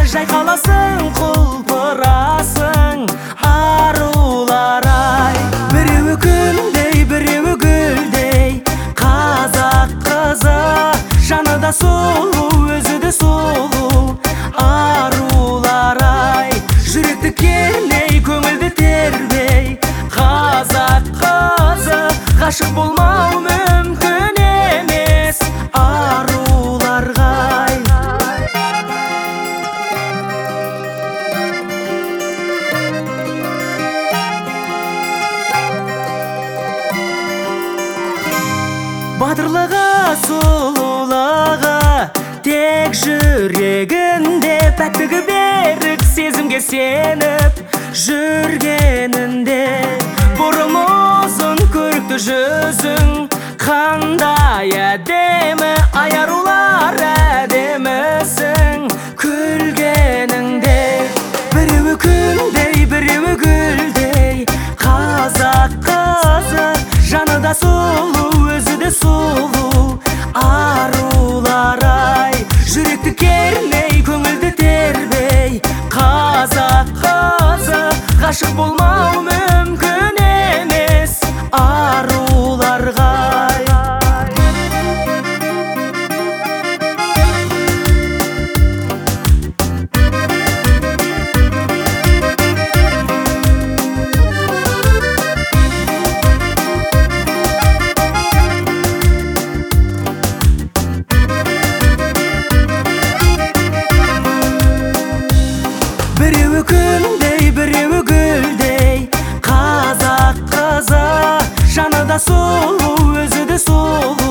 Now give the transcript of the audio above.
жайқаласың, құлпырасың арулар-ай. Біреуі күндей, біреуі гүлдей, қазақ қызы, жаны да сұлу, өзі де сұлу арулар-ай. Жүректі керней, көңілді тербей, қазақ қызы, ғашық болмау мүмкін емес аруларға-ай. Батырлығы, сұлулығы тек жүрегінде, пәктігі берік сезімге сеніп жүргенінде. Бұрым ұзын, көрікті жүзің қандай әдемі, ай арулар әдемісің күлгеніңде. Біреуі күндей, біреуі гүлдей, қазақ қызы, жаны да сұлу, өзі де сұлу арулар-ай. Жүректі керней, көңілді тербей, қазақ қызы, ғашық болмау мүмкін емес аруларға-ай. Біреуі күндей, біреуі гүлдей, қазақ қызы, жаны да сұлу, өзі де сұлу